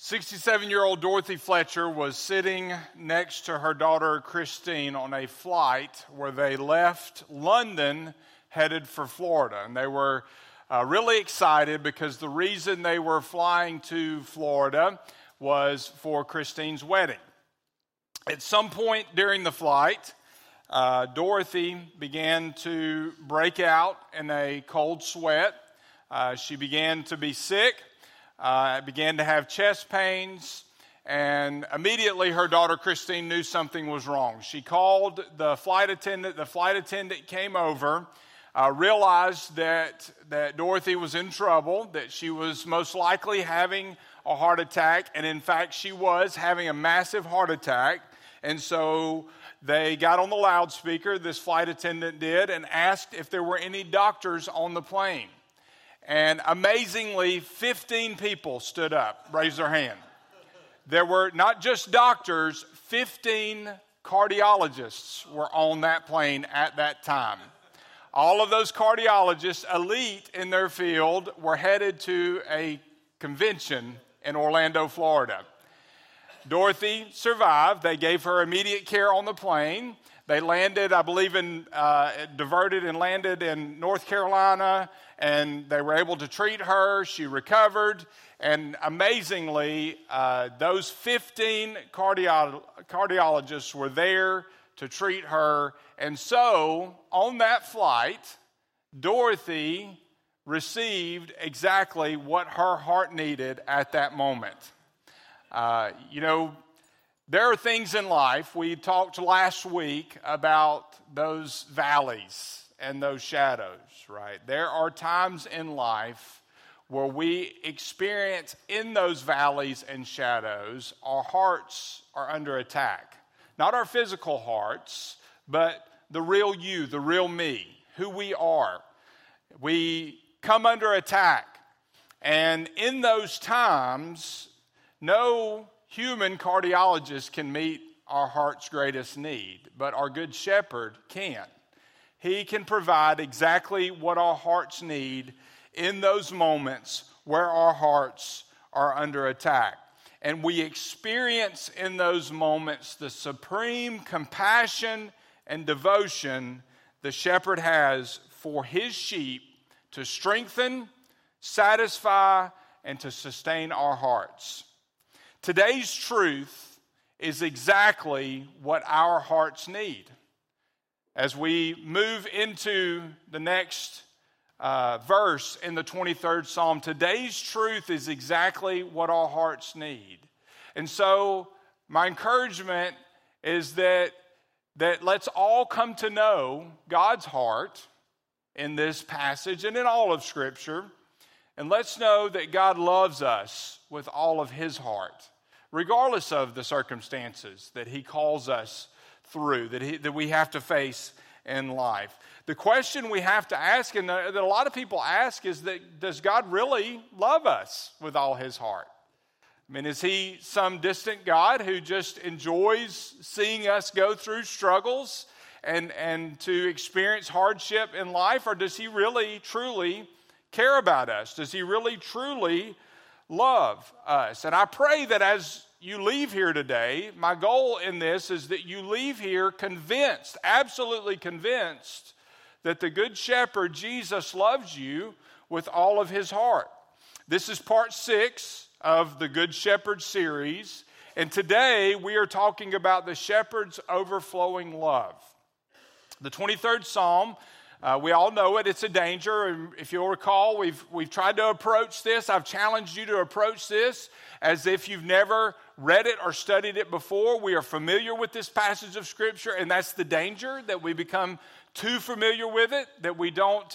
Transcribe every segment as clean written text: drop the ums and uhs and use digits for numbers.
67-year-old Dorothy Fletcher was sitting next to her daughter Christine on a flight where they left London headed for Florida. And they were really excited because the reason they were flying to Florida was for Christine's wedding. At some point during the flight, Dorothy began to break out in a cold sweat. She began to be sick. Began to have chest pains, and immediately her daughter Christine knew something was wrong. She called the flight attendant. The flight attendant came over, realized that Dorothy was in trouble, that she was most likely having a heart attack, and in fact she was having a massive heart attack. And so they got on the loudspeaker, this flight attendant did, and asked if there were any doctors on the plane. And amazingly, 15 people stood up, raised their hand. There were not just doctors, 15 cardiologists were on that plane at that time. All of those cardiologists, elite in their field, were headed to a convention in Orlando, Florida. Dorothy survived. They gave her immediate care on the plane. They landed, I believe, diverted and landed in North Carolina, and they were able to treat her. She recovered, and amazingly, those 15 cardiologists were there to treat her. And so, on that flight, Dorothy received exactly what her heart needed at that moment. There are things in life, we talked last week about those valleys and those shadows, right? There are times in life where we experience in those valleys and shadows, our hearts are under attack. Not our physical hearts, but the real you, the real me, who we are. We come under attack. And in those times, no human cardiologist can meet our heart's greatest need, but our good shepherd can. He can provide exactly what our hearts need in those moments where our hearts are under attack. And we experience in those moments the supreme compassion and devotion the shepherd has for his sheep to strengthen, satisfy, and to sustain our hearts. Today's truth is exactly what our hearts need. As we move into the next verse in the 23rd Psalm, today's truth is exactly what our hearts need. And so my encouragement is that let's all come to know God's heart in this passage and in all of Scripture. And let's know that God loves us with all of his heart, regardless of the circumstances that he calls us through, that we have to face in life. The question we have to ask, and that a lot of people ask, is that does God really love us with all his heart? I mean, is he some distant God who just enjoys seeing us go through struggles and to experience hardship in life? Or does he really, truly care about us? Does he really, truly love us? And I pray that as you leave here today, my goal in this is that you leave here convinced, absolutely convinced, that the Good Shepherd, Jesus, loves you with all of his heart. This is part 6 of the Good Shepherd series, and today we are talking about the shepherd's overflowing love. The 23rd Psalm, we all know it. It's a danger. And if you'll recall, we've tried to approach this. I've challenged you to approach this as if you've never read it or studied it before. We are familiar with this passage of Scripture, and that's the danger, that we become too familiar with it, that we don't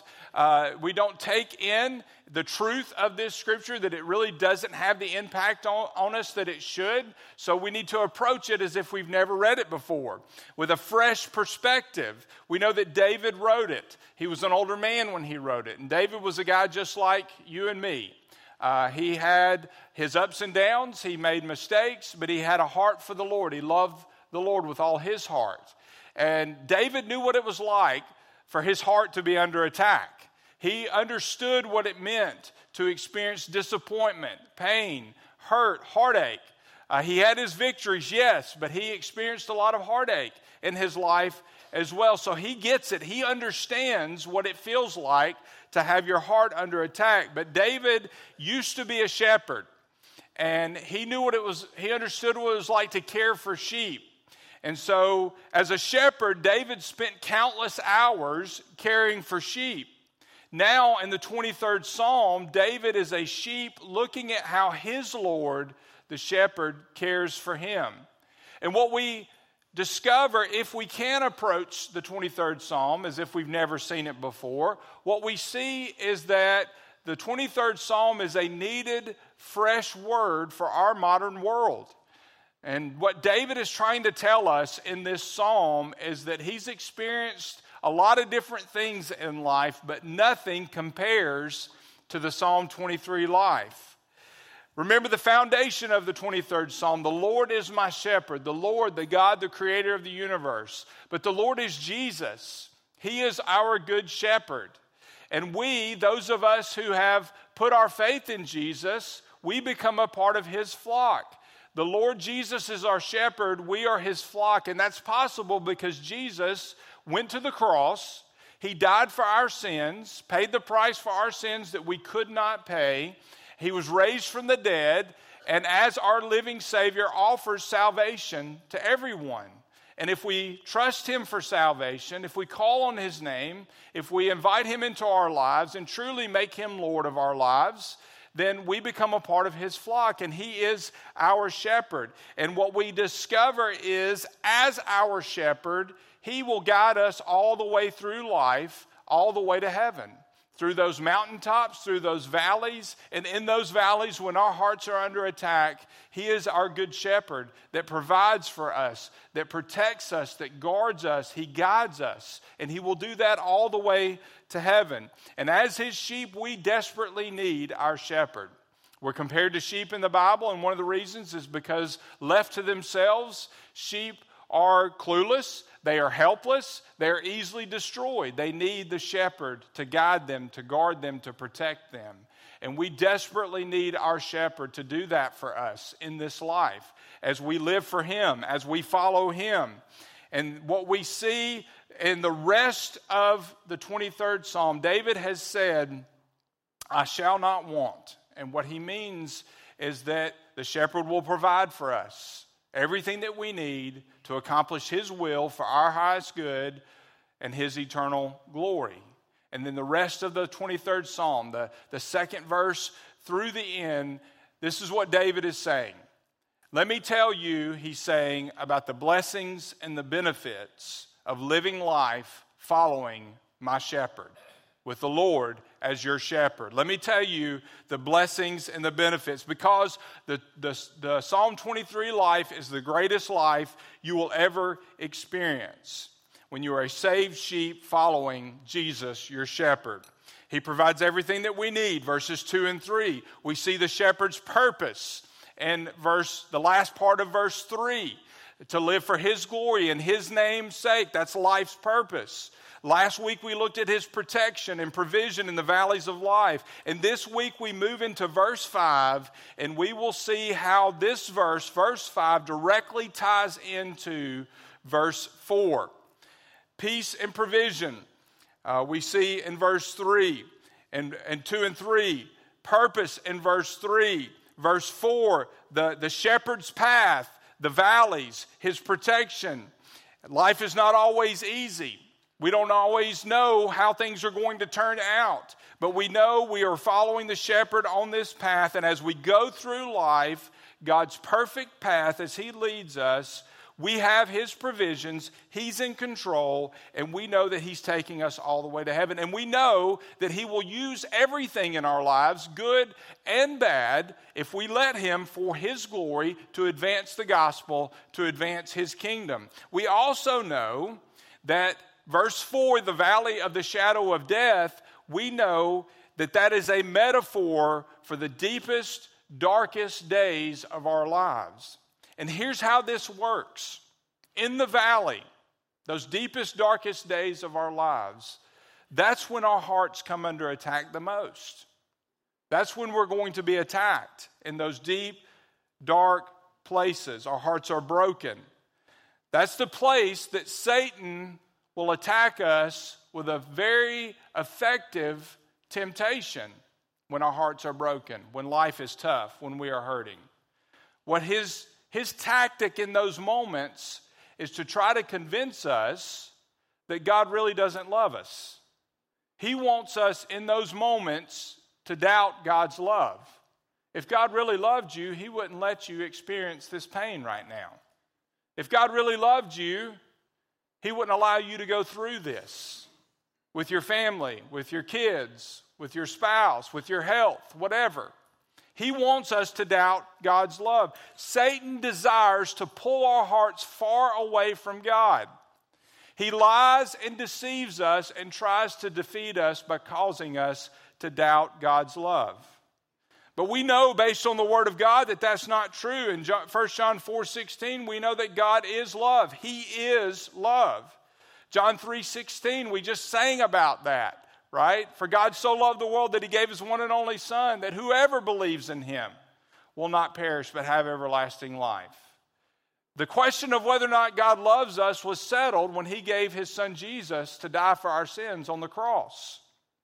take in the truth of this Scripture, that it really doesn't have the impact on us that it should. So we need to approach it as if we've never read it before, with a fresh perspective. We know that David wrote it. He was an older man when he wrote it, and David was a guy just like you and me. He had his ups and downs. He made mistakes, but he had a heart for the Lord. He loved the Lord with all his heart. And David knew what it was like for his heart to be under attack. He understood what it meant to experience disappointment, pain, hurt, heartache. He had his victories, yes, but he experienced a lot of heartache in his life as well. So he gets it. He understands what it feels like to have your heart under attack. But David used to be a shepherd, and he understood what it was like to care for sheep. And so as a shepherd, David spent countless hours caring for sheep. Now in the 23rd Psalm, David is a sheep looking at how his Lord, the shepherd, cares for him. And what we discover, if we can approach the 23rd Psalm as if we've never seen it before, what we see is that the 23rd Psalm is a needed, fresh word for our modern world. And what David is trying to tell us in this psalm is that he's experienced a lot of different things in life, but nothing compares to the Psalm 23 life. Remember the foundation of the 23rd Psalm. The Lord is my shepherd. The Lord, the God, the creator of the universe. But the Lord is Jesus. He is our good shepherd. And we, those of us who have put our faith in Jesus, we become a part of his flock. The Lord Jesus is our shepherd. We are his flock. And that's possible because Jesus went to the cross. He died for our sins, paid the price for our sins that we could not pay. He was raised from the dead, and as our living Savior offers salvation to everyone. And if we trust him for salvation, if we call on his name, if we invite him into our lives and truly make him Lord of our lives, then we become a part of his flock, and he is our shepherd. And what we discover is, as our shepherd, he will guide us all the way through life, all the way to heaven. Through those mountaintops, through those valleys, and in those valleys when our hearts are under attack, he is our good shepherd that provides for us, that protects us, that guards us, he guides us, and he will do that all the way to heaven. And as his sheep, we desperately need our shepherd. We're compared to sheep in the Bible, and one of the reasons is because left to themselves, sheep are clueless. They are helpless. They are easily destroyed. They need the shepherd to guide them, to guard them, to protect them. And we desperately need our shepherd to do that for us in this life as we live for him, as we follow him. And what we see in the rest of the 23rd Psalm, David has said, I shall not want. And what he means is that the shepherd will provide for us everything that we need to accomplish his will for our highest good and his eternal glory. And then the rest of the 23rd Psalm, the second verse through the end, this is what David is saying. Let me tell you, he's saying, about the blessings and the benefits of living life following my shepherd, with the Lord as your shepherd. Let me tell you the blessings and the benefits, because the Psalm 23 life is the greatest life you will ever experience when you are a saved sheep following Jesus, your shepherd. He provides everything that we need. Verses 2 and 3, we see the shepherd's purpose. And the last part of verse 3, to live for his glory and his name's sake. That's life's purpose. Last week we looked at his protection and provision in the valleys of life. And this week we move into verse 5, and we will see how this verse 5, directly ties into verse 4. Peace and provision, we see in verse 3, and 2 and 3. Purpose in verse 3. Verse 4, the shepherd's path, the valleys, his protection. Life is not always easy. We don't always know how things are going to turn out, but we know we are following the shepherd on this path, and as we go through life, God's perfect path as he leads us, we have his provisions, he's in control, and we know that he's taking us all the way to heaven, and we know that he will use everything in our lives, good and bad, if we let him for his glory to advance the gospel, to advance his kingdom. We also know that verse 4, the valley of the shadow of death, we know that that is a metaphor for the deepest, darkest days of our lives. And here's how this works. In the valley, those deepest, darkest days of our lives, that's when our hearts come under attack the most. That's when we're going to be attacked in those deep, dark places. Our hearts are broken. That's the place that Satan will attack us with a very effective temptation when our hearts are broken, when life is tough, when we are hurting. What his tactic in those moments is to try to convince us that God really doesn't love us. He wants us in those moments to doubt God's love. If God really loved you, He wouldn't let you experience this pain right now. If God really loved you, He wouldn't allow you to go through this with your family, with your kids, with your spouse, with your health, whatever. He wants us to doubt God's love. Satan desires to pull our hearts far away from God. He lies and deceives us and tries to defeat us by causing us to doubt God's love. But we know based on the Word of God that that's not true. In 1 John 4:16, we know that God is love. He is love. John 3:16, we just sang about that, right? For God so loved the world that He gave His one and only Son, that whoever believes in Him will not perish but have everlasting life. The question of whether or not God loves us was settled when He gave His Son Jesus to die for our sins on the cross.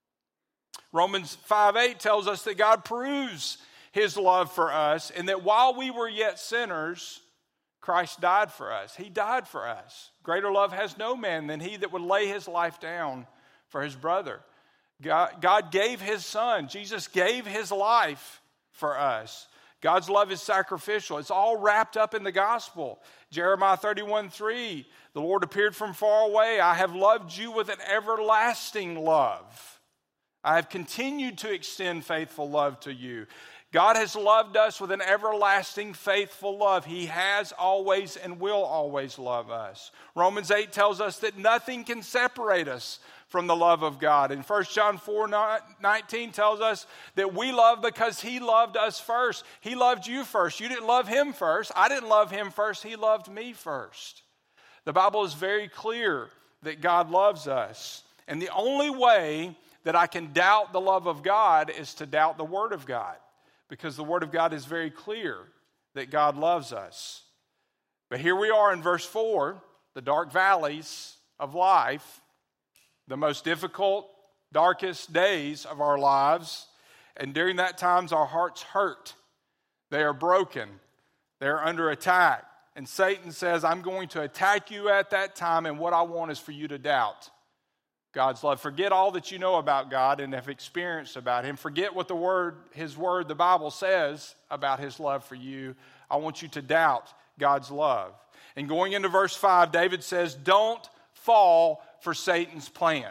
Romans 5:8 tells us that God proves His love for us and that while we were yet sinners, Christ died for us. He died for us. Greater love has no man than he that would lay his life down for his brother. God gave His Son. Jesus gave His life for us. God's love is sacrificial. It's all wrapped up in the gospel. Jeremiah 31:3, the Lord appeared from far away. I have loved you with an everlasting love. I have continued to extend faithful love to you. God has loved us with an everlasting faithful love. He has always and will always love us. Romans 8 tells us that nothing can separate us from the love of God. And 1 John 4:19 tells us that we love because He loved us first. He loved you first. You didn't love Him first. I didn't love Him first. He loved me first. The Bible is very clear that God loves us. And the only way that I can doubt the love of God is to doubt the Word of God, because the Word of God is very clear that God loves us. But here we are in verse 4, the dark valleys of life, the most difficult, darkest days of our lives, and during that times our hearts hurt. They are broken. They are under attack. And Satan says, I'm going to attack you at that time, and what I want is for you to doubt God's love. Forget all that you know about God and have experienced about Him. Forget what His Word, the Bible says about His love for you. I want you to doubt God's love. And going into verse 5, David says, don't fall for Satan's plan.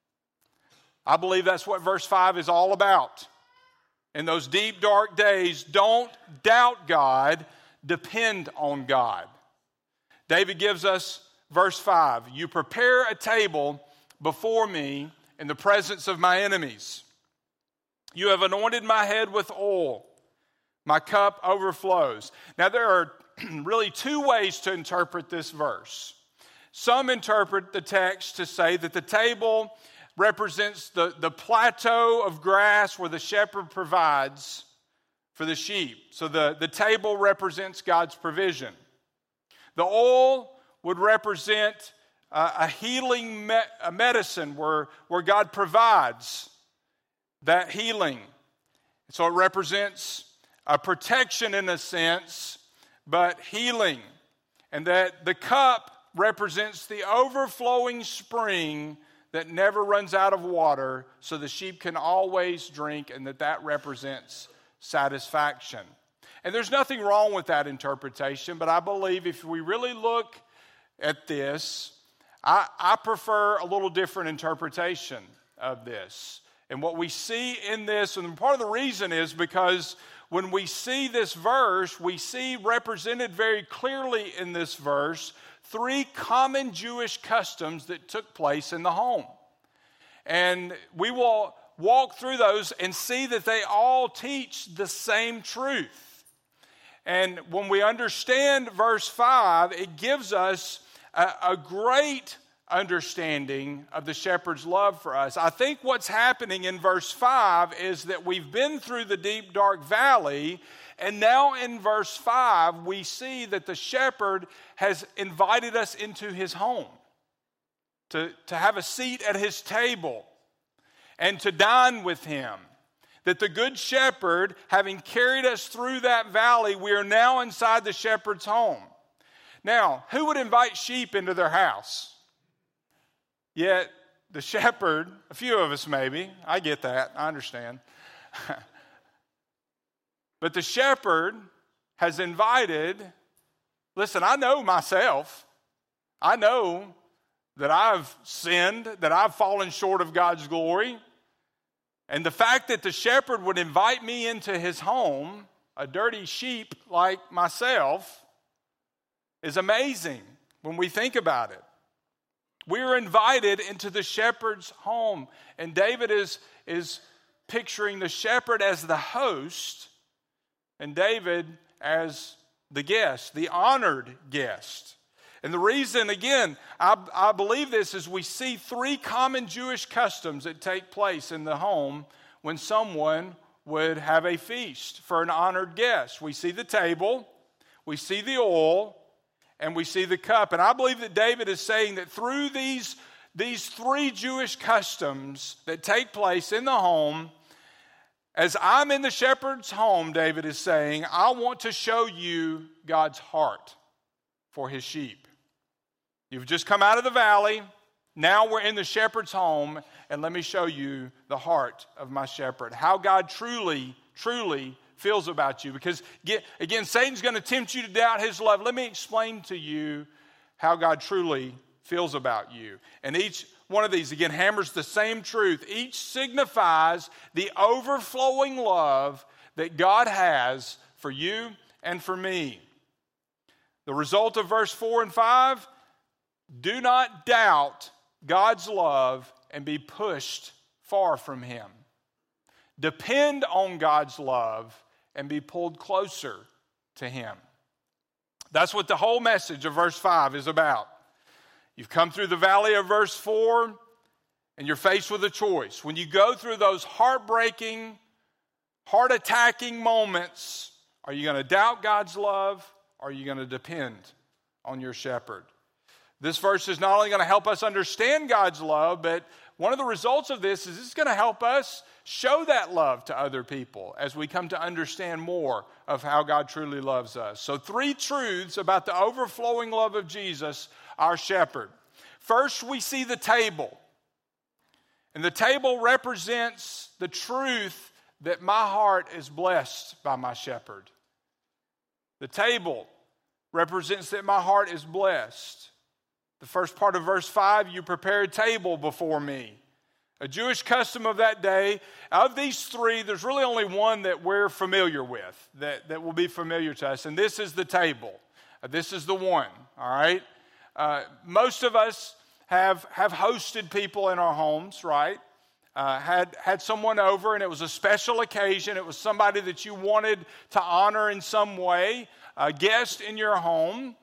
I believe that's what verse 5 is all about. In those deep, dark days, don't doubt God, depend on God. David gives us verse 5, you prepare a table before me in the presence of my enemies. You have anointed my head with oil. My cup overflows. Now there are really two ways to interpret this verse. Some interpret the text to say that the table represents the plateau of grass where the shepherd provides for the sheep. So the table represents God's provision. The oil would represent a healing medicine where God provides that healing. So it represents a protection in a sense, but healing. And that the cup represents the overflowing spring that never runs out of water, so the sheep can always drink, and that represents satisfaction. And there's nothing wrong with that interpretation, but I believe if we really look at this, I prefer a little different interpretation of this. And what we see in this, and part of the reason is because when we see this verse, we see represented very clearly in this verse three common Jewish customs that took place in the home. And we will walk through those and see that they all teach the same truth. And when we understand verse 5, it gives us a great understanding of the shepherd's love for us. I think what's happening in verse 5 is that we've been through the deep, dark valley, and now in verse 5, we see that the shepherd has invited us into his home to have a seat at his table and to dine with him. That the good shepherd, having carried us through that valley, we are now inside the shepherd's home. Now, who would invite sheep into their house? Yet the shepherd, a few of us maybe, I get that, I understand. But the shepherd has invited, listen, I know myself. I know that I've sinned, that I've fallen short of God's glory. And the fact that the shepherd would invite me into his home, a dirty sheep like myself, is amazing when we think about it. We are invited into the shepherd's home. And David is picturing the shepherd as the host and David as the guest, the honored guest. And the reason, again, I believe this is we see three common Jewish customs that take place in the home when someone would have a feast for an honored guest. We see the table, we see the oil, and we see the cup. And I believe that David is saying that through these three Jewish customs that take place in the home, as I'm in the shepherd's home, David is saying, I want to show you God's heart for his sheep. You've just come out of the valley. Now we're in the shepherd's home, and let me show you the heart of my shepherd. How God truly, truly feels about you. Because, again, Satan's going to tempt you to doubt his love. Let me explain to you how God truly feels about you. And each one of these, again, hammers the same truth. Each signifies the overflowing love that God has for you and for me. The result of verse 4 and 5, do not doubt God's love and be pushed far from him. Depend on God's love and be pulled closer to him. That's what the whole message of verse 5 is about. You've come through the valley of verse 4 and you're faced with a choice. When you go through those heartbreaking, heart-attacking moments, are you going to doubt God's love or are you going to depend on your shepherd? This verse is not only going to help us understand God's love, but one of the results of this is it's going to help us show that love to other people as we come to understand more of how God truly loves us. So 3 truths about the overflowing love of Jesus, our shepherd. First, we see the table. And the table represents the truth that my heart is blessed by my shepherd. The table represents that my heart is blessed. The first part of verse 5, you prepare a table before me. A Jewish custom of that day. Of these 3, there's really only one that we're familiar with, that will be familiar to us, and this is the table. This is the one, all right? Most of us have hosted people in our homes, right? Had someone over, and it was a special occasion. It was somebody that you wanted to honor in some way, a guest in your home.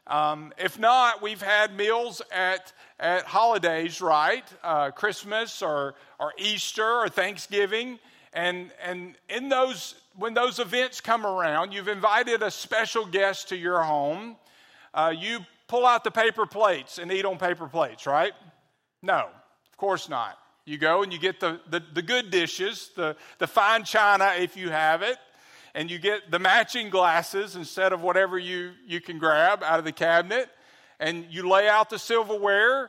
If not, we've had meals at holidays, right? Christmas or Easter or Thanksgiving. And in those, when those events come around, you've invited a special guest to your home. You pull out the paper plates and eat on paper plates, right? No, of course not. You go and you get the good dishes, the fine china if you have it. And you get the matching glasses instead of whatever you can grab out of the cabinet. And you lay out the silverware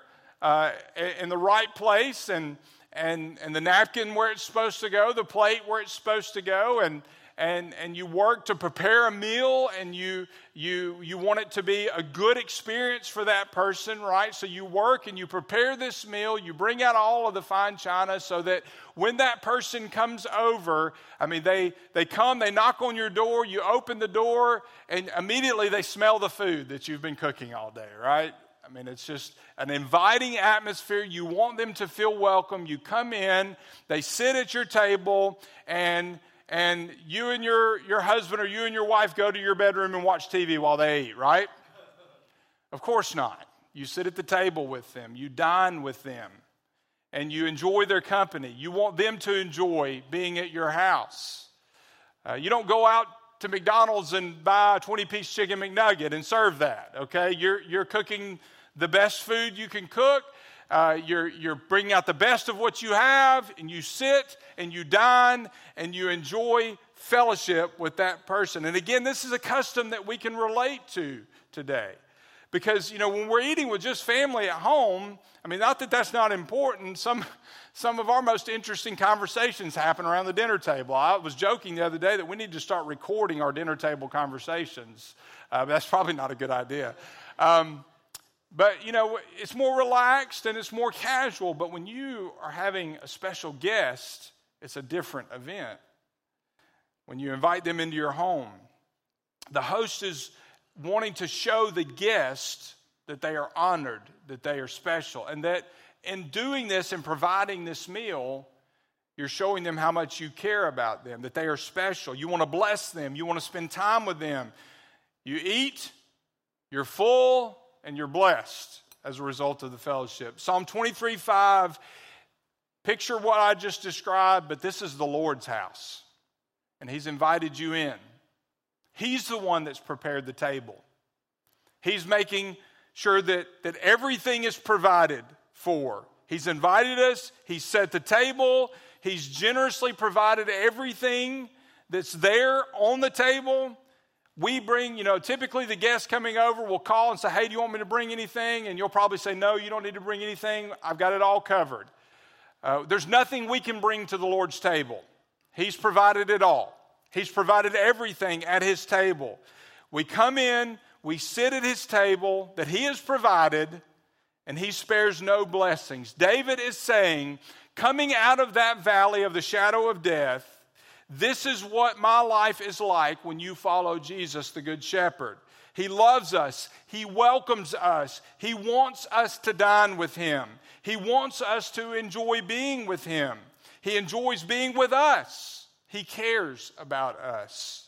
in the right place and the napkin where it's supposed to go, the plate where it's supposed to go. And you work to prepare a meal, and you want it to be a good experience for that person, right? So you work and you prepare this meal, you bring out all of the fine china so that when that person comes over, I mean, they come, they knock on your door, you open the door, and immediately they smell the food that you've been cooking all day, right? I mean, it's just an inviting atmosphere. You want them to feel welcome. You come in, they sit at your table, and you and your husband or you and your wife go to your bedroom and watch TV while they eat, right? Of course not. You sit at the table with them. You dine with them. And you enjoy their company. You want them to enjoy being at your house. You don't go out to McDonald's and buy a 20-piece chicken McNugget and serve that, okay? You're cooking the best food you can cook. You're bringing out the best of what you have, and you sit and you dine and you enjoy fellowship with that person. And again, this is a custom that we can relate to today. Because, when we're eating with just family at home, not that that's not important. Some of our most interesting conversations happen around the dinner table. I was joking the other day that we need to start recording our dinner table conversations. That's probably not a good idea. But, it's more relaxed and it's more casual. But when you are having a special guest, it's a different event. When you invite them into your home, the host is wanting to show the guest that they are honored, that they are special, and that in doing this and providing this meal, you're showing them how much you care about them, that they are special. You want to bless them. You want to spend time with them. You eat, you're full, and you're blessed as a result of the fellowship. Psalm 23:5, picture what I just described, but this is the Lord's house, and He's invited you in. He's the one that's prepared the table. He's making sure that everything is provided for. He's invited us. He's set the table. He's generously provided everything that's there on the table. We bring, typically the guest coming over will call and say, hey, do you want me to bring anything? And you'll probably say, no, you don't need to bring anything. I've got it all covered. There's nothing we can bring to the Lord's table. He's provided it all. He's provided everything at His table. We come in, we sit at His table that He has provided, and He spares no blessings. David is saying, coming out of that valley of the shadow of death, this is what my life is like when you follow Jesus, the Good Shepherd. He loves us. He welcomes us. He wants us to dine with Him. He wants us to enjoy being with Him. He enjoys being with us. He cares about us.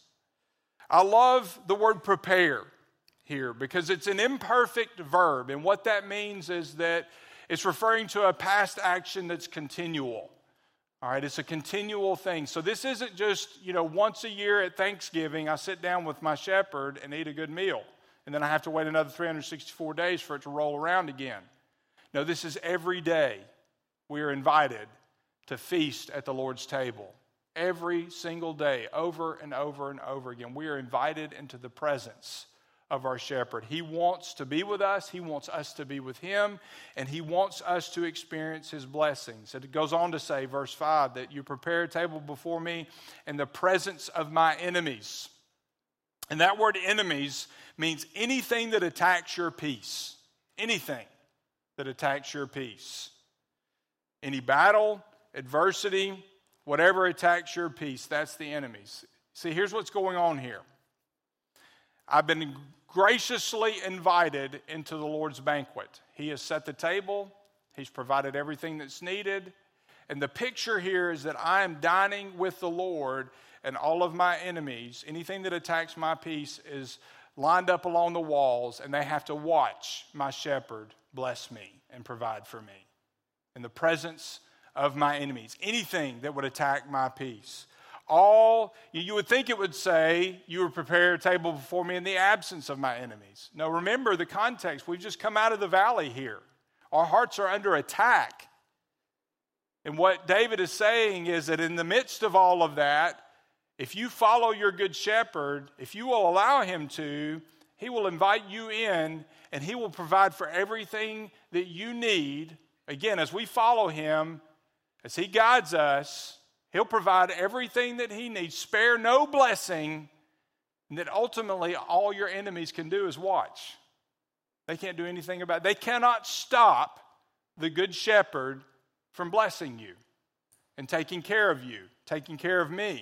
I love the word prepare here because it's an imperfect verb. And what that means is that it's referring to a past action that's continual. All right, it's a continual thing. So this isn't just, once a year at Thanksgiving, I sit down with my shepherd and eat a good meal. And then I have to wait another 364 days for it to roll around again. No, this is every day we are invited to feast at the Lord's table. Every single day, over and over and over again, we are invited into the presence of our shepherd. He wants to be with us. He wants us to be with Him. And He wants us to experience His blessings. It goes on to say, verse 5, that you prepare a table before me in the presence of my enemies. And that word enemies means anything that attacks your peace. Anything that attacks your peace. Any battle, adversity, whatever attacks your peace, that's the enemies. See, here's what's going on here. I've been graciously invited into the Lord's banquet. He has set the table. He's provided everything that's needed. And the picture here is that I am dining with the Lord, and all of my enemies, anything that attacks my peace, is lined up along the walls, and they have to watch my shepherd bless me and provide for me in the presence of my enemies. Anything that would attack my peace. You would think it would say, you would prepare a table before me in the absence of my enemies. No, remember the context. We've just come out of the valley here. Our hearts are under attack. And what David is saying is that in the midst of all of that, if you follow your good shepherd, if you will allow him to, he will invite you in and he will provide for everything that you need. Again, as we follow him, as he guides us, he'll provide everything that he needs, spare no blessing, and that ultimately all your enemies can do is watch. They can't do anything about it. They cannot stop the good shepherd from blessing you and taking care of you, taking care of me.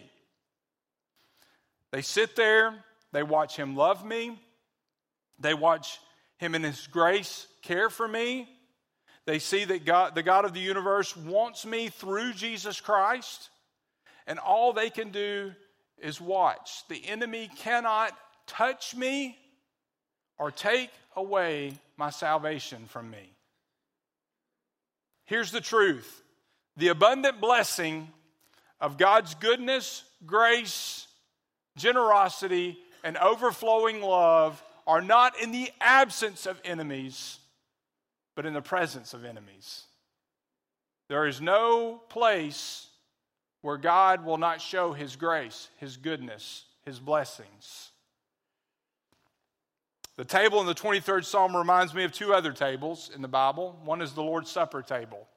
They sit there, they watch him love me, they watch him in his grace care for me. They see that God, the God of the universe, wants me through Jesus Christ. And all they can do is watch. The enemy cannot touch me or take away my salvation from me. Here's the truth. The abundant blessing of God's goodness, grace, generosity, and overflowing love are not in the absence of enemies, but in the presence of enemies. There is no place where God will not show His grace, His goodness, His blessings. The table in the 23rd Psalm reminds me of two other tables in the Bible. One is the Lord's Supper table.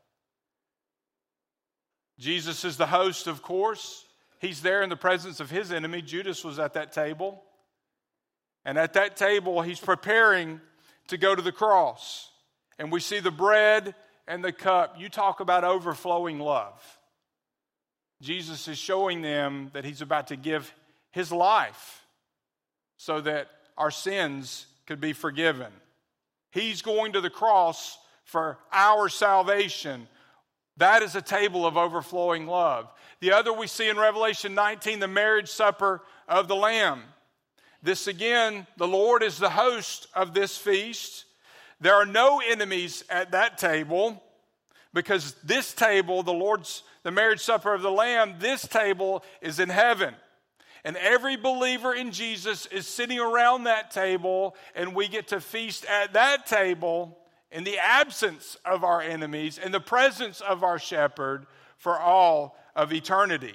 Jesus is the host, of course. He's there in the presence of his enemy. Judas was at that table. And at that table, he's preparing to go to the cross. And we see the bread and the cup. You talk about overflowing love. Jesus is showing them that he's about to give his life so that our sins could be forgiven. He's going to the cross for our salvation. That is a table of overflowing love. The other we see in Revelation 19, the marriage supper of the Lamb. This again, the Lord is the host of this feast. There are no enemies at that table because this table, the marriage supper of the Lamb, this table is in heaven. And every believer in Jesus is sitting around that table, and we get to feast at that table in the absence of our enemies, in the presence of our shepherd for all of eternity.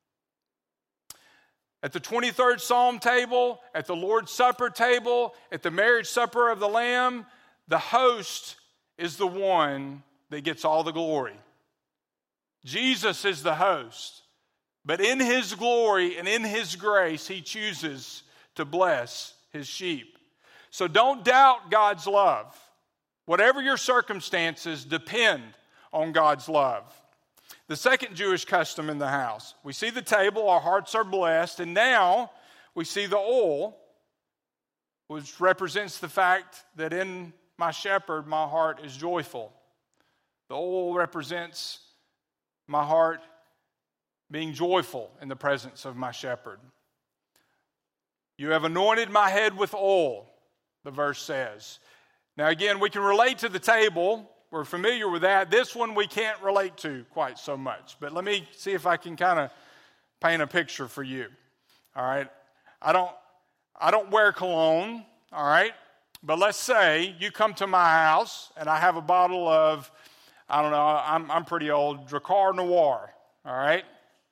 At the 23rd Psalm table, at the Lord's Supper table, at the marriage supper of the Lamb, the host is the one that gets all the glory. Jesus is the host, but in his glory and in his grace, he chooses to bless his sheep. So don't doubt God's love. Whatever your circumstances, depend on God's love. The second Jewish custom in the house. We see the table, our hearts are blessed, and now we see the oil, which represents the fact that in my shepherd, my heart is joyful. The oil represents my heart being joyful in the presence of my shepherd. You have anointed my head with oil, the verse says. Now again, we can relate to the table. We're familiar with that. This one we can't relate to quite so much. But let me see if I can kind of paint a picture for you. All right? I don't wear cologne, all right? But let's say you come to my house and I have a bottle of, I don't know, I'm pretty old, Drakkar Noir, all right?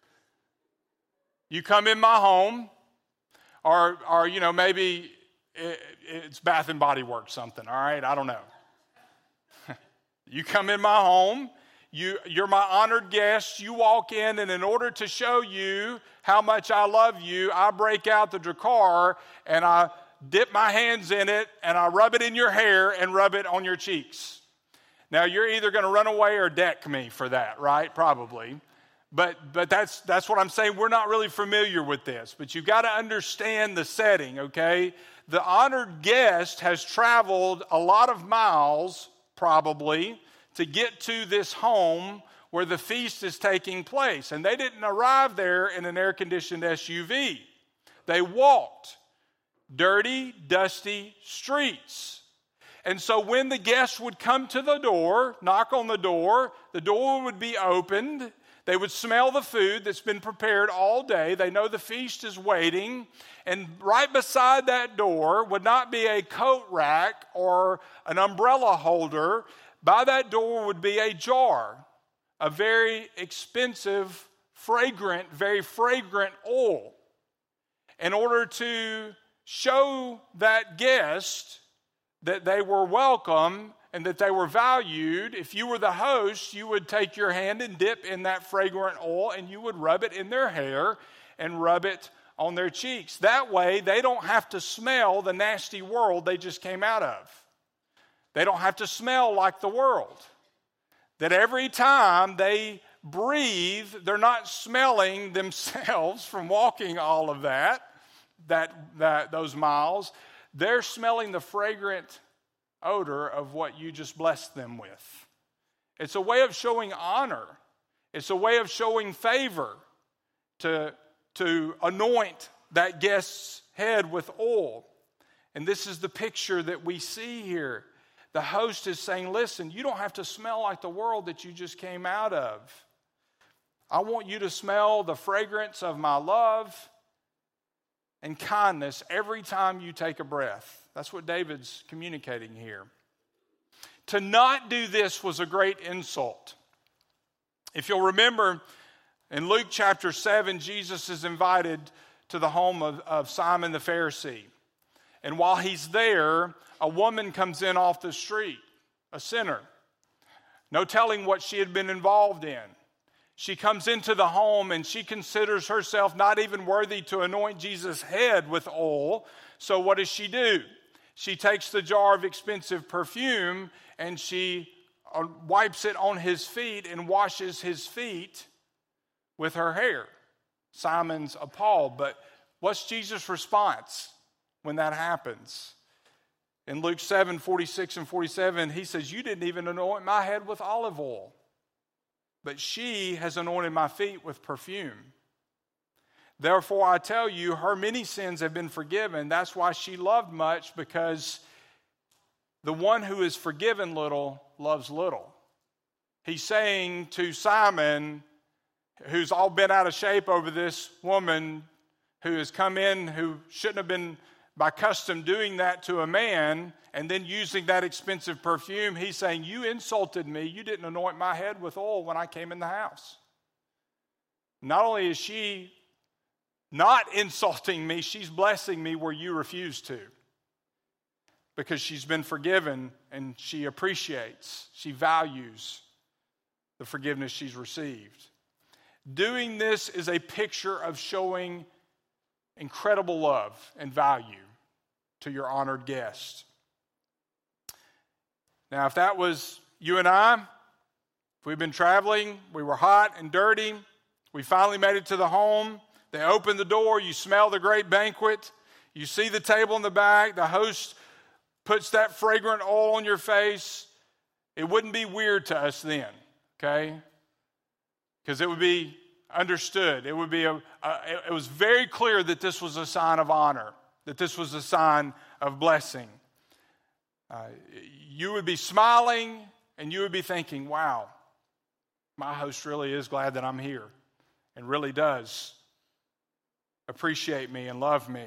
You come in my home, or you know, maybe it's Bath and Body Works something, all right? I don't know. You come in my home, you're my honored guest, you walk in, and in order to show you how much I love you, I break out the Drakkar, and I dip my hands in it, and I rub it in your hair and rub it on your cheeks. Now, you're either going to run away or deck me for that, right? Probably. But that's what I'm saying. We're not really familiar with this. But you've got to understand the setting, okay? The honored guest has traveled a lot of miles, probably, to get to this home where the feast is taking place. And they didn't arrive there in an air-conditioned SUV. They walked dirty, dusty streets. And so when the guests would come to the door, knock on the door would be opened. They would smell the food that's been prepared all day. They know the feast is waiting. And right beside that door would not be a coat rack or an umbrella holder. By that door would be a jar, a very expensive, very fragrant oil. In order to show that guest that they were welcome and that they were valued, if you were the host, you would take your hand and dip in that fragrant oil and you would rub it in their hair and rub it on their cheeks. That way, they don't have to smell the nasty world they just came out of. They don't have to smell like the world. That every time they breathe, they're not smelling themselves from walking all of those miles. They're smelling the fragrant odor of what you just blessed them with. It's a way of showing honor. It's a way of showing favor to anoint that guest's head with oil. And this is the picture that we see here. The host is saying, listen, you don't have to smell like the world that you just came out of. I want you to smell the fragrance of my love and kindness every time you take a breath. That's what David's communicating here. To not do this was a great insult. If you'll remember, in Luke chapter 7, Jesus is invited to the home of Simon the Pharisee. And while he's there, a woman comes in off the street, a sinner. No telling what she had been involved in. She comes into the home and she considers herself not even worthy to anoint Jesus' head with oil. So what does she do? She takes the jar of expensive perfume and she wipes it on his feet and washes his feet with her hair. Simon's appalled, but what's Jesus' response when that happens? In Luke 7, 46 and 47, he says, you didn't even anoint my head with olive oil, but she has anointed my feet with perfume. Therefore, I tell you, her many sins have been forgiven. That's why she loved much, because the one who is forgiven little loves little. He's saying to Simon, who's all been out of shape over this woman who has come in, who shouldn't have been by custom doing that to a man, and then using that expensive perfume, he's saying, you insulted me. You didn't anoint my head with oil when I came in the house. Not only is she not insulting me, she's blessing me where you refuse to. Because she's been forgiven and she appreciates, she values the forgiveness she's received. Doing this is a picture of showing incredible love and value to your honored guest. Now, if that was you and I, if we've been traveling, we were hot and dirty, we finally made it to the home, they open the door, you smell the great banquet, you see the table in the back, the host puts that fragrant oil on your face, it wouldn't be weird to us then, okay? Because it would be understood. It would be it was very clear that this was a sign of honor, that this was a sign of blessing. You would be smiling and you would be thinking, wow, my host really is glad that I'm here and really does appreciate me and love me.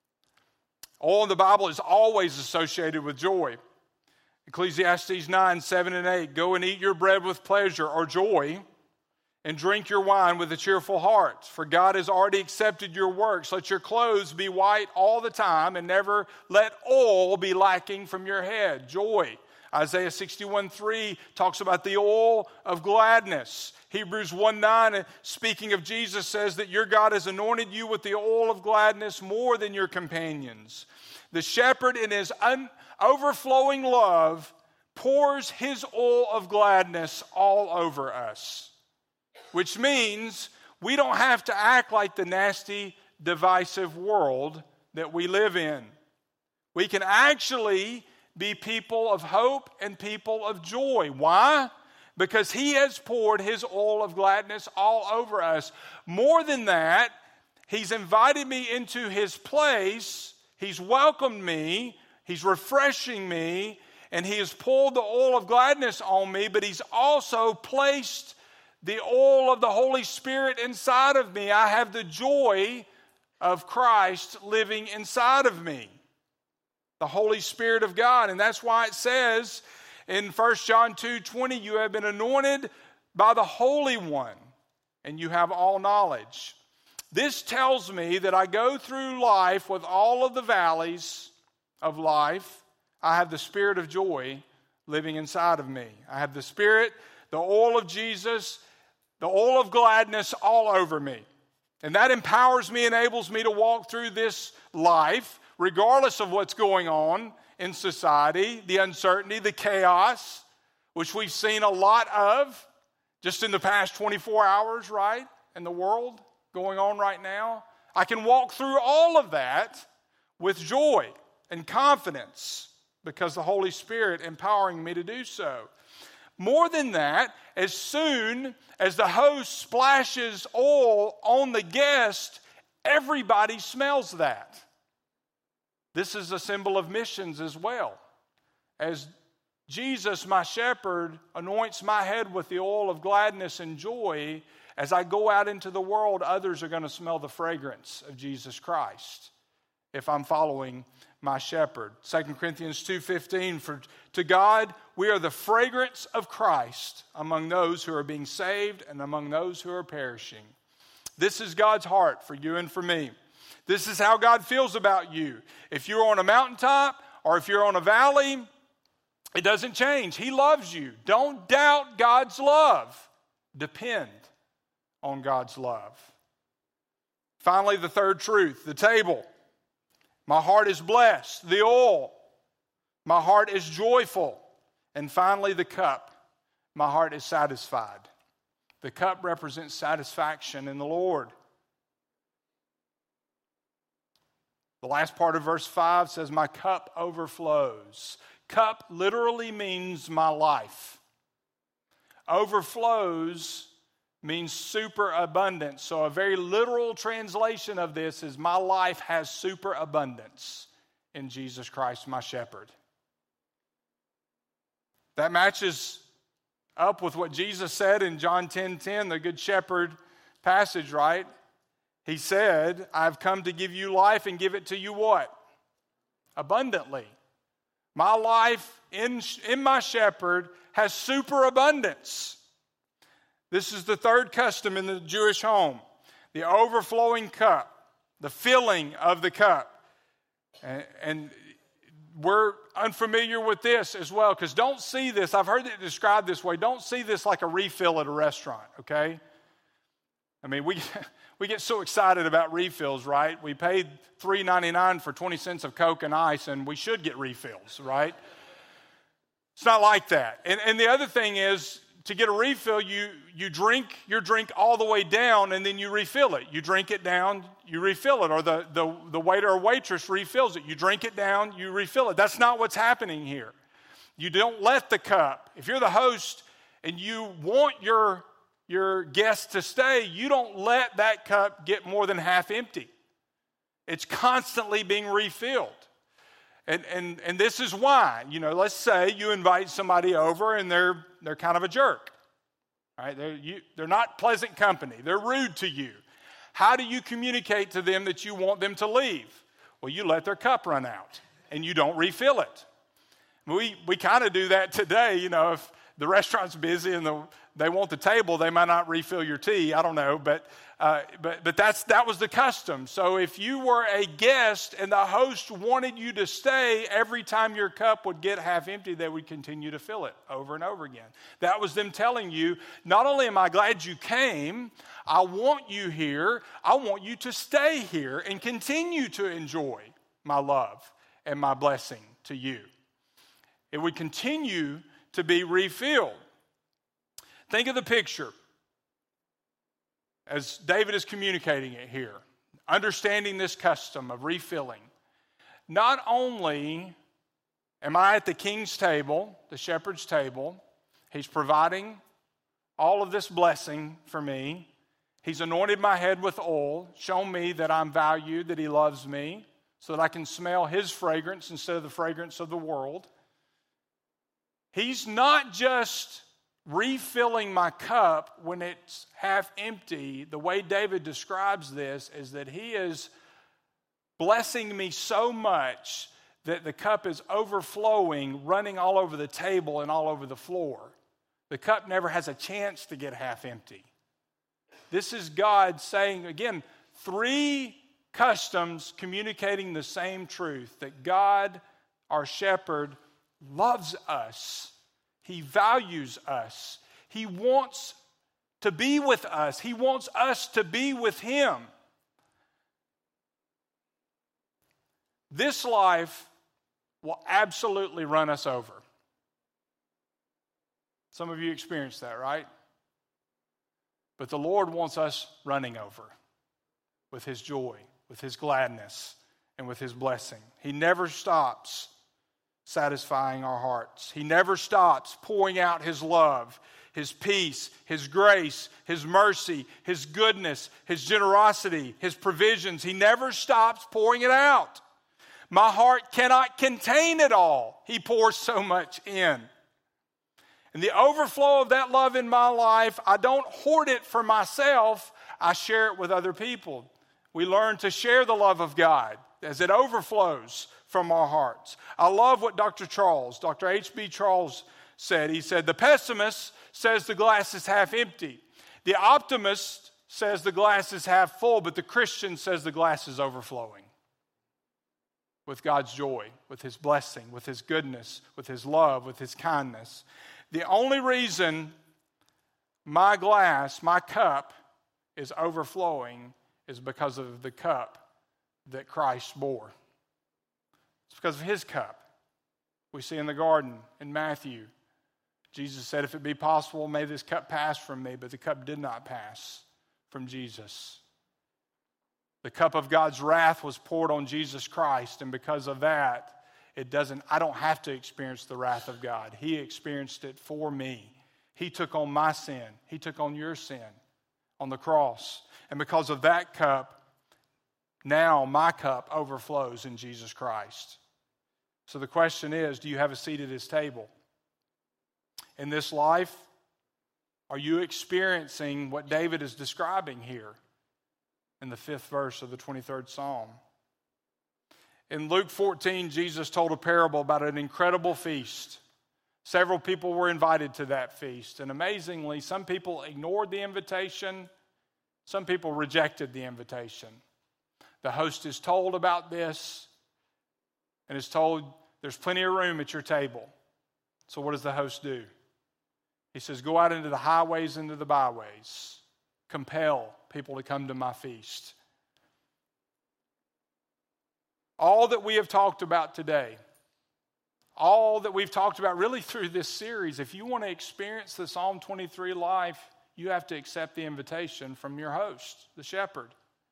Oil in the Bible is always associated with joy. Ecclesiastes 9, 7 and 8, go and eat your bread with pleasure or joy, and drink your wine with a cheerful heart. For God has already accepted your works. Let your clothes be white all the time, and never let oil be lacking from your head. Joy. Isaiah 61:3 talks about the oil of gladness. Hebrews 1:9, speaking of Jesus, says that your God has anointed you with the oil of gladness more than your companions. The shepherd in his overflowing love pours his oil of gladness all over us. Which means we don't have to act like the nasty, divisive world that we live in. We can actually be people of hope and people of joy. Why? Because he has poured his oil of gladness all over us. More than that, he's invited me into his place. He's welcomed me. He's refreshing me. And he has poured the oil of gladness on me, but he's also placed the oil of the Holy Spirit inside of me. I have the joy of Christ living inside of me. The Holy Spirit of God. And that's why it says in 1 John 2:20, you have been anointed by the Holy One, and you have all knowledge. This tells me that I go through life with all of the valleys of life. I have the Spirit of joy living inside of me. I have the Spirit, the oil of Jesus, the oil of gladness all over me. And that empowers me, enables me to walk through this life, regardless of what's going on in society, the uncertainty, the chaos, which we've seen a lot of just in the past 24 hours, right? In the world going on right now. I can walk through all of that with joy and confidence because the Holy Spirit empowering me to do so. More than that, as soon as the host splashes oil on the guest, everybody smells that. This is a symbol of missions as well. As Jesus, my shepherd, anoints my head with the oil of gladness and joy, as I go out into the world, others are going to smell the fragrance of Jesus Christ if I'm following my shepherd. 2 Corinthians 2:15, for to God we are the fragrance of Christ among those who are being saved and among those who are perishing. This is God's heart for you and for me. This is how God feels about you. If you're on a mountaintop or if you're on a valley, it doesn't change. He loves you. Don't doubt God's love. Depend on God's love. Finally, the third truth, the table. My heart is blessed. The oil. My heart is joyful. And finally, the cup. My heart is satisfied. The cup represents satisfaction in the Lord. The last part of verse 5 says, my cup overflows. Cup literally means my life. Overflows means superabundance. So a very literal translation of this is my life has superabundance in Jesus Christ, my shepherd. That matches up with what Jesus said in John 10:10, the Good Shepherd passage, right? He said, I've come to give you life and give it to you what? Abundantly. My life in my shepherd has superabundance. This is the third custom in the Jewish home. The overflowing cup, the filling of the cup. And we're unfamiliar with this as well, because don't see this, I've heard it described this way, don't see this like a refill at a restaurant, okay? I mean, we get so excited about refills, right? We paid $3.99 for 20 cents of Coke and ice, and we should get refills, right? It's not like that. And the other thing is, to get a refill, you drink your drink all the way down, and then you refill it. You drink it down, you refill it, or the waiter or waitress refills it. You drink it down, you refill it. That's not what's happening here. You don't let the cup. If you're the host and you want your guests to stay, you don't let that cup get more than half empty. It's constantly being refilled. And this is why, let's say you invite somebody over and they're kind of a jerk. All right? They're not pleasant company. They're rude to you. How do you communicate to them that you want them to leave? Well, you let their cup run out and you don't refill it. We kind of do that today. If the restaurant's busy and they want the table, they might not refill your tea. I don't know, but that was the custom. So if you were a guest and the host wanted you to stay, every time your cup would get half empty, they would continue to fill it over and over again. That was them telling you, not only am I glad you came, I want you here, I want you to stay here and continue to enjoy my love and my blessing to you. It would continue to be refilled. Think of the picture as David is communicating it here, understanding this custom of refilling. Not only am I at the king's table, the shepherd's table, he's providing all of this blessing for me. He's anointed my head with oil, shown me that I'm valued, that he loves me, so that I can smell his fragrance instead of the fragrance of the world. He's not just refilling my cup when it's half empty. The way David describes this is that he is blessing me so much that the cup is overflowing, running all over the table and all over the floor. The cup never has a chance to get half empty. This is God saying, again, three customs communicating the same truth, that God, our shepherd, loves us. He values us. He wants to be with us. He wants us to be with him. This life will absolutely run us over. Some of you experienced that, right? But the Lord wants us running over with his joy, with his gladness, and with his blessing. He never stops satisfying our hearts. He never stops pouring out his love, his peace, his grace, his mercy, his goodness, his generosity, his provisions. He never stops pouring it out. My heart cannot contain it all. He pours so much in. And the overflow of that love in my life, I don't hoard it for myself. I share it with other people. We learn to share the love of God as it overflows from our hearts. I love what Dr. H.B. Charles said. He said, the pessimist says the glass is half empty. The optimist says the glass is half full, but the Christian says the glass is overflowing with God's joy, with His blessing, with His goodness, with His love, with His kindness. The only reason my glass, my cup, is overflowing is because of the cup that Christ bore. It's because of His cup. We see in the garden in Matthew, Jesus said, if it be possible, may this cup pass from me, but the cup did not pass from Jesus. The cup of God's wrath was poured on Jesus Christ, and because of that, I don't have to experience the wrath of God. He experienced it for me. He took on my sin. He took on your sin on the cross. And because of that cup, now my cup overflows in Jesus Christ. So the question is, do you have a seat at His table? In this life, are you experiencing what David is describing here in the 5th verse of the 23rd Psalm? In Luke 14, Jesus told a parable about an incredible feast. Several people were invited to that feast, and amazingly, some people ignored the invitation, some people rejected the invitation. The host is told about this and is told there's plenty of room at your table. So what does the host do? He says, go out into the highways, into the byways. Compel people to come to my feast. All that we have talked about today, all that we've talked about really through this series, if you want to experience the Psalm 23 life, you have to accept the invitation from your host, the shepherd.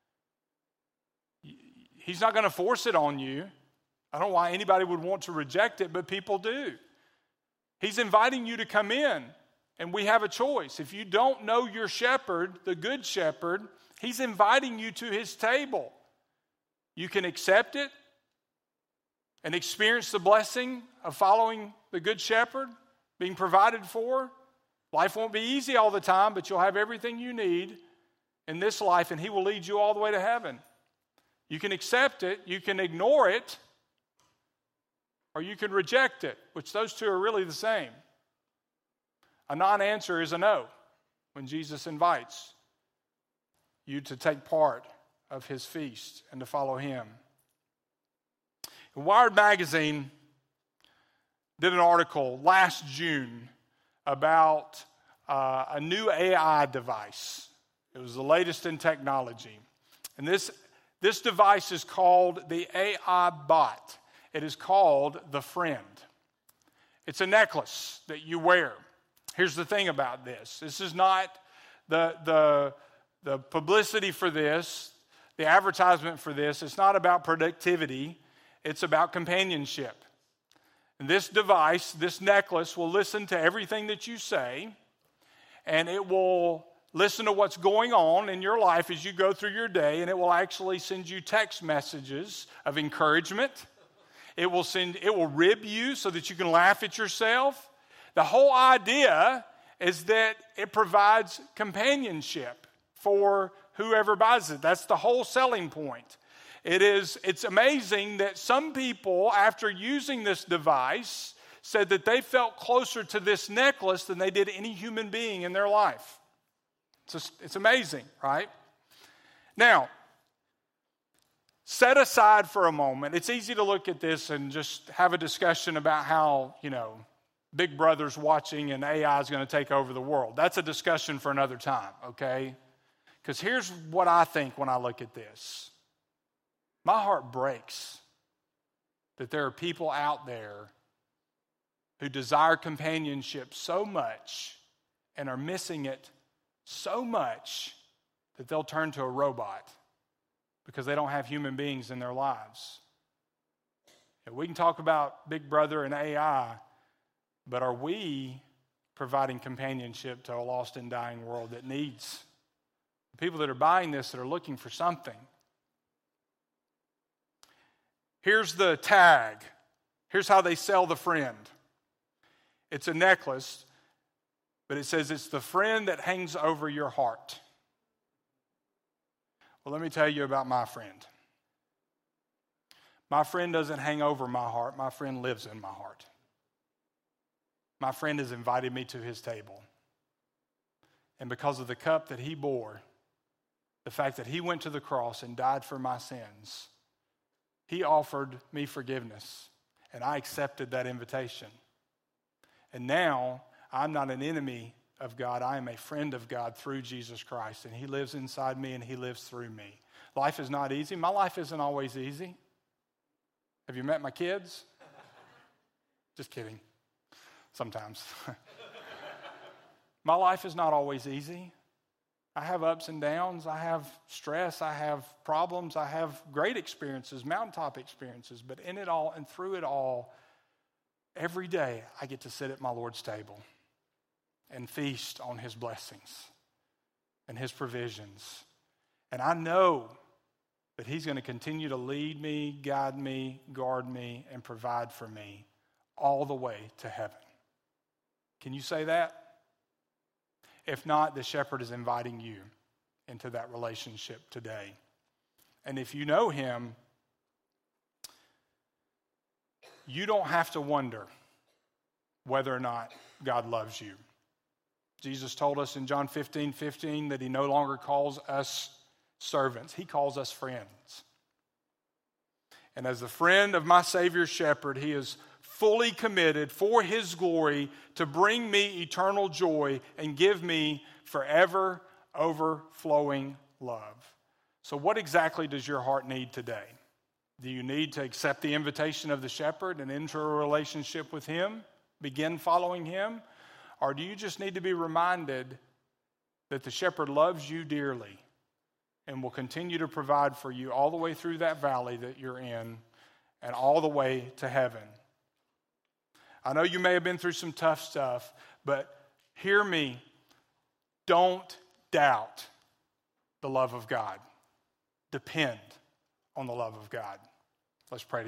He's not going to force it on you. I don't know why anybody would want to reject it, but people do. He's inviting you to come in, and we have a choice. If you don't know your shepherd, the good shepherd, He's inviting you to His table. You can accept it and experience the blessing of following the good shepherd, being provided for. Life won't be easy all the time, but you'll have everything you need in this life, and He will lead you all the way to heaven. You can accept it, you can ignore it, or you can reject it, which those two are really the same. A non-answer is a no when Jesus invites you to take part of His feast and to follow Him. Wired Magazine did an article last June about a new AI device. It was the latest in technology. And this device is called the AI Bot. It is called the Friend. It's a necklace that you wear. Here's the thing about this. This is not the publicity for this, the advertisement for this. It's not about productivity. It's about companionship. And this device, this necklace, will listen to everything that you say, and it will listen to what's going on in your life as you go through your day, and it will actually send you text messages of encouragement. It will rib you so that you can laugh at yourself. The whole idea is that it provides companionship for whoever buys it. That's the whole selling point. It's amazing that some people, after using this device, said that they felt closer to this necklace than they did any human being in their life. It's amazing, right? Now, set aside for a moment. It's easy to look at this and just have a discussion about how, Big Brother's watching and AI is going to take over the world. That's a discussion for another time, okay? Because here's what I think when I look at this. My heart breaks that there are people out there who desire companionship so much and are missing it so much that they'll turn to a robot because they don't have human beings in their lives. And we can talk about Big Brother and AI, but are we providing companionship to a lost and dying world that needs people that are buying this, that are looking for something? Here's the tag. Here's how they sell the friend. It's a necklace, but it says it's the friend that hangs over your heart. Well, let me tell you about my friend. My friend doesn't hang over my heart. My friend lives in my heart. My friend has invited me to his table. And because of the cup that he bore, the fact that he went to the cross and died for my sins, he offered me forgiveness. And I accepted that invitation. And now, I'm not an enemy of God. I am a friend of God through Jesus Christ. And he lives inside me and he lives through me. Life is not easy. My life isn't always easy. Have you met my kids? Just kidding. Sometimes. My life is not always easy. I have ups and downs. I have stress. I have problems. I have great experiences, mountaintop experiences. But in it all and through it all, every day I get to sit at my Lord's table and feast on his blessings and his provisions. And I know that he's going to continue to lead me, guide me, guard me, and provide for me all the way to heaven. Can you say that? If not, the shepherd is inviting you into that relationship today. And if you know him, you don't have to wonder whether or not God loves you. Jesus told us in John 15:15 that he no longer calls us servants. He calls us friends. And as the friend of my Savior's shepherd, he is fully committed for his glory to bring me eternal joy and give me forever overflowing love. So what exactly does your heart need today? Do you need to accept the invitation of the shepherd and enter a relationship with him, begin following him? Or do you just need to be reminded that the shepherd loves you dearly and will continue to provide for you all the way through that valley that you're in and all the way to heaven? I know you may have been through some tough stuff, but hear me. Don't doubt the love of God. Depend on the love of God. Let's pray together.